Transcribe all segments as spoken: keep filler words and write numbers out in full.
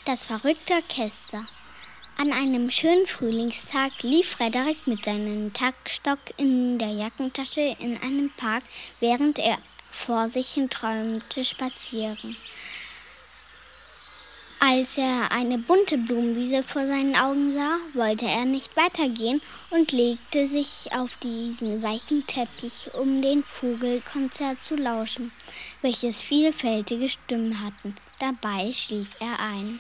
Das verrückte Orchester. An einem schönen Frühlingstag lief Frederik mit seinem Taktstock in der Jackentasche in einem Park, während er vor sich hin träumte, spazieren. Als er eine bunte Blumenwiese vor seinen Augen sah, wollte er nicht weitergehen und legte sich auf diesen weichen Teppich, um dem Vogelkonzert zu lauschen, welches vielfältige Stimmen hatten. Dabei schlief er ein.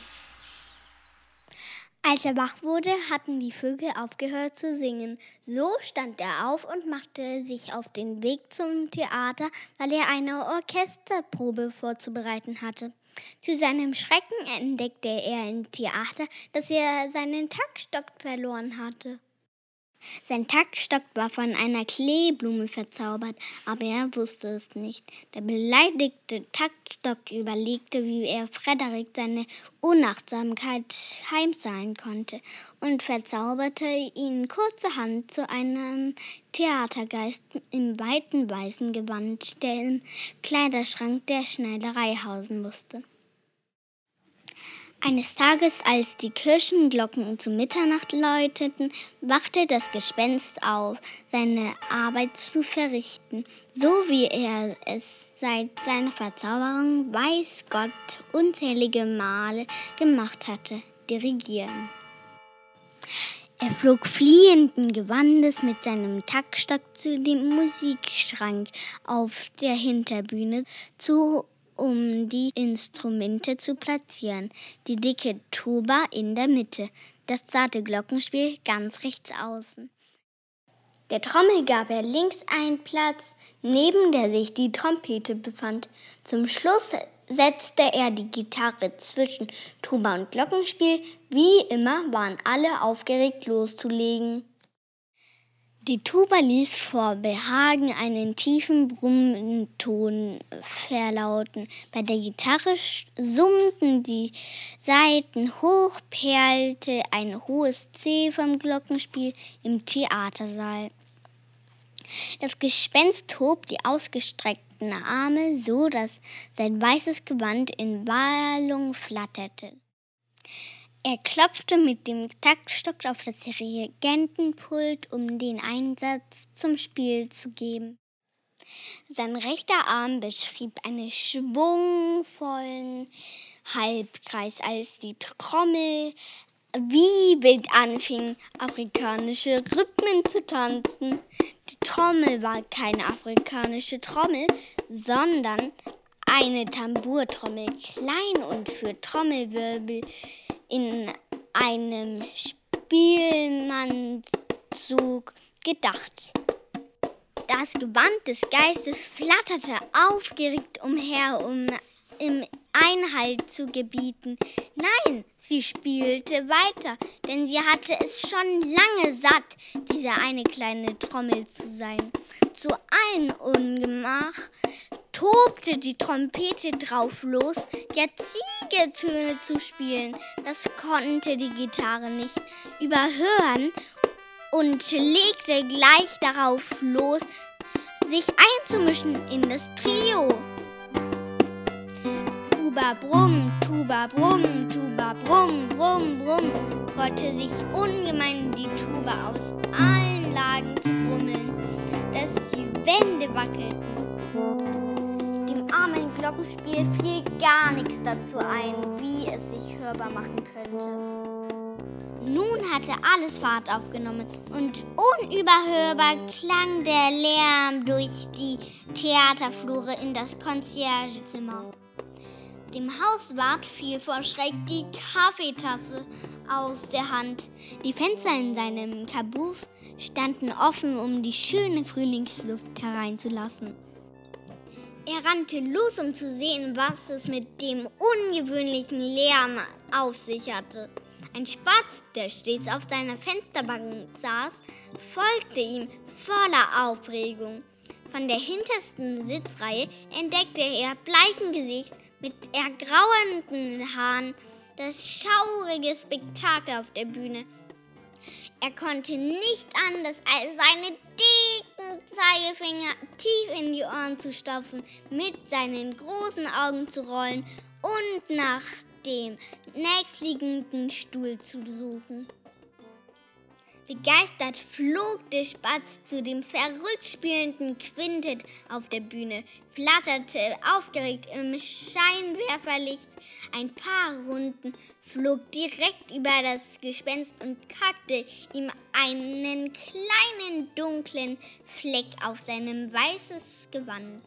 Als er wach wurde, hatten die Vögel aufgehört zu singen. So stand er auf und machte sich auf den Weg zum Theater, weil er eine Orchesterprobe vorzubereiten hatte. Zu seinem Schrecken entdeckte er im Theater, dass er seinen Taktstock verloren hatte. Sein Taktstock war von einer Kleeblume verzaubert, aber er wusste es nicht. Der beleidigte Taktstock überlegte, wie er Frederik seine Unachtsamkeit heimzahlen konnte und verzauberte ihn kurzerhand zu einem Theatergeist im weiten weißen Gewand, der im Kleiderschrank der Schneiderei hausen musste. Eines Tages, als die Kirchenglocken zu Mitternacht läuteten, wachte das Gespenst auf, seine Arbeit zu verrichten, so wie er es seit seiner Verzauberung, weiß Gott, unzählige Male gemacht hatte, dirigieren. Er flog fliehenden Gewandes mit seinem Taktstock zu dem Musikschrank auf der Hinterbühne zu, um die Instrumente zu platzieren. Die dicke Tuba in der Mitte, das zarte Glockenspiel ganz rechts außen. Der Trommel gab er links einen Platz, neben der sich die Trompete befand. Zum Schluss setzte er die Gitarre zwischen Tuba und Glockenspiel. Wie immer waren alle aufgeregt loszulegen. Die Tuba ließ vor Behagen einen tiefen Brummton verlauten. Bei der Gitarre summten die Saiten hoch, perlte ein hohes C vom Glockenspiel im Theatersaal. Das Gespenst hob die ausgestreckten Arme, so dass sein weißes Gewand in Wallung flatterte. Er klopfte mit dem Taktstock auf das Dirigentenpult, um den Einsatz zum Spiel zu geben. Sein rechter Arm beschrieb einen schwungvollen Halbkreis, als die Trommel wie wild anfing, afrikanische Rhythmen zu tanzen. Die Trommel war keine afrikanische Trommel, sondern eine Tambourtrommel, klein und für Trommelwirbel in einem Spielmannszug gedacht. Das Gewand des Geistes flatterte aufgeregt umher, um im Einhalt zu gebieten. Nein, sie spielte weiter, denn sie hatte es schon lange satt, diese eine kleine Trommel zu sein. Zu allen Ungemach tobte die Trompete drauf los, jetzige Töne zu spielen. Das konnte die Gitarre nicht überhören und legte gleich darauf los, sich einzumischen in das Trio. Tuba brumm, Tuba brumm, Tuba brumm, brumm, brumm, freute sich ungemein die Tuba aus allen Lagen zu brummeln, dass die Wände wackelten. Dem armen Glockenspiel fiel gar nichts dazu ein, wie es sich hörbar machen könnte. Nun hatte alles Fahrt aufgenommen und unüberhörbar klang der Lärm durch die Theaterflure in das Conciergezimmer. Dem Hauswart fiel vor Schreck die Kaffeetasse aus der Hand. Die Fenster in seinem Kabuff standen offen, um die schöne Frühlingsluft hereinzulassen. Er rannte los, um zu sehen, was es mit dem ungewöhnlichen Lärm auf sich hatte. Ein Spatz, der stets auf seiner Fensterbank saß, folgte ihm voller Aufregung. Von der hintersten Sitzreihe entdeckte er bleichen Gesichts mit ergrauenden Haaren das schaurige Spektakel auf der Bühne. Er konnte nicht anders, als seine dicken Zeigefinger tief in die Ohren zu stopfen, mit seinen großen Augen zu rollen und nach dem nächstliegenden Stuhl zu suchen. Begeistert flog der Spatz zu dem verrückt spielenden Quintet auf der Bühne, flatterte aufgeregt im Scheinwerferlicht ein paar Runden, flog direkt über das Gespenst und kackte ihm einen kleinen dunklen Fleck auf seinem weißes Gewand.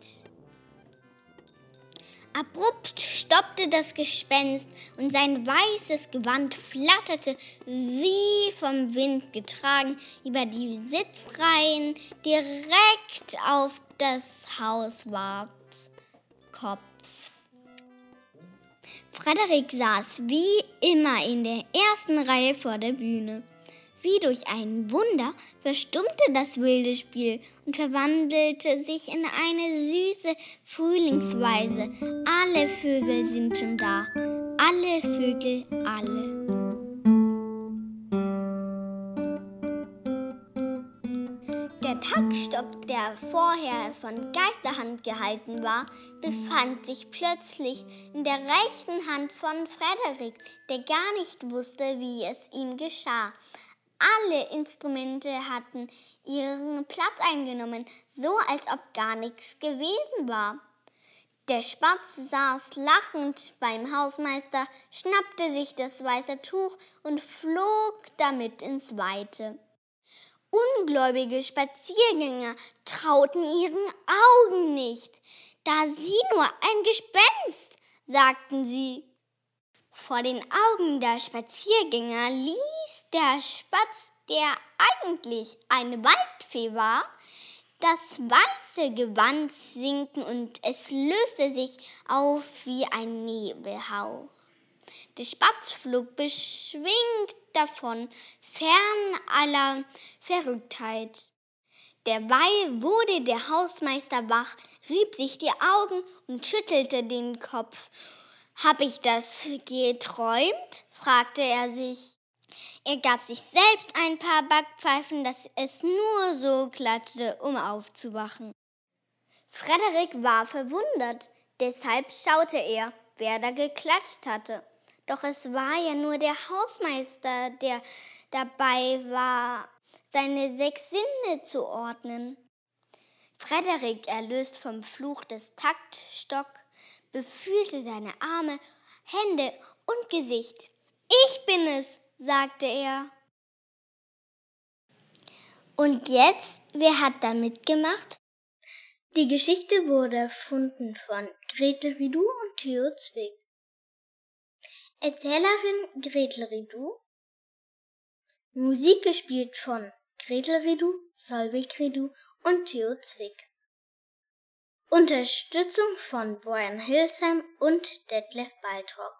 Abrupt stoppte das Gespenst und sein weißes Gewand flatterte wie vom Wind getragen über die Sitzreihen direkt auf das Hauswarts Kopf. Frederik saß wie immer in der ersten Reihe vor der Bühne. Wie durch ein Wunder verstummte das wilde Spiel und verwandelte sich in eine süße Frühlingsweise. Alle Vögel sind schon da, alle Vögel, alle. Der Taktstock, der vorher von Geisterhand gehalten war, befand sich plötzlich in der rechten Hand von Frederik, der gar nicht wusste, wie es ihm geschah. Alle Instrumente hatten ihren Platz eingenommen, so als ob gar nichts gewesen war. Der Spatz saß lachend beim Hausmeister, schnappte sich das weiße Tuch und flog damit ins Weite. Ungläubige Spaziergänger trauten ihren Augen nicht. Da sieh nur ein Gespenst, sagten sie. Vor den Augen der Spaziergänger ließ der Spatz, der eigentlich eine Waldfee war, das weiße Gewand sinken und es löste sich auf wie ein Nebelhauch. Der Spatz flog beschwingt davon, fern aller Verrücktheit. Derweil wurde der Hausmeister wach, rieb sich die Augen und schüttelte den Kopf. »Hab ich das geträumt?« fragte er sich. Er gab sich selbst ein paar Backpfeifen, dass es nur so klatschte, um aufzuwachen. Frederik war verwundert, deshalb schaute er, wer da geklatscht hatte. Doch es war ja nur der Hausmeister, der dabei war, seine sechs Sinne zu ordnen. Frederik, erlöst vom Fluch des Taktstocks, befühlte seine Arme, Hände und Gesicht. »Ich bin es«, sagte er. Und jetzt, wer hat da mitgemacht? Die Geschichte wurde erfunden von Gretel Ridu und Theo Zwick. Erzählerin Gretel Ridu. Musik gespielt von Gretel Ridu, Solveig Ridu und Theo Zwick. Unterstützung von Brian Hillsheim und Detlef Baltrop.